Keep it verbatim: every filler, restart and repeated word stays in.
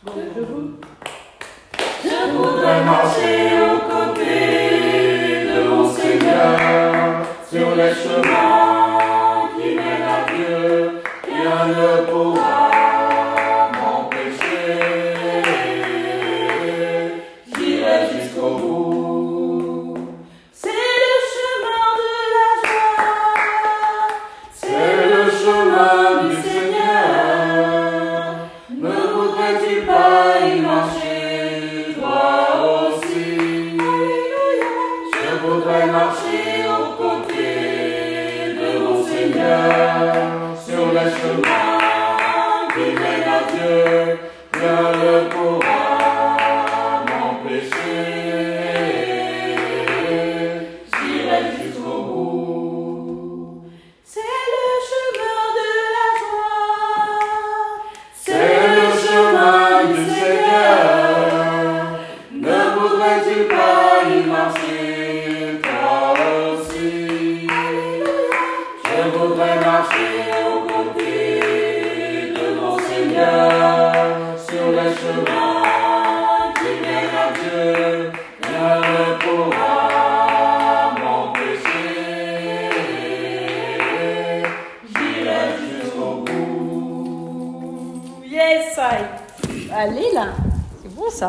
Je vous. Je voudrais marcher aux côtés de mon Seigneur sur les chemins qui mènent à Dieu. Rien ne pourra m'empêcher. J'irai jusqu'au bout. C'est le chemin de la joie. C'est le chemin du Seigneur. Ne voudrais-tu pas y marcher, toi aussi? Je voudrais marcher aux côtés de mon Seigneur sur les chemins qui mènent à Dieu. Rien ne pourra m'empêcher. J'irai jusqu'au bout. C'est le chemin de la joie. C'est le chemin du Seigneur. Ne voudrais-tu pas y marcher, toi aussi? Je voudrais marcher aux côtés de mon Seigneur sur les chemins qui mènent à Dieu. Rien ne pourra m'empêcher. J'irai jusqu'au bout. Yes, I. Allez là.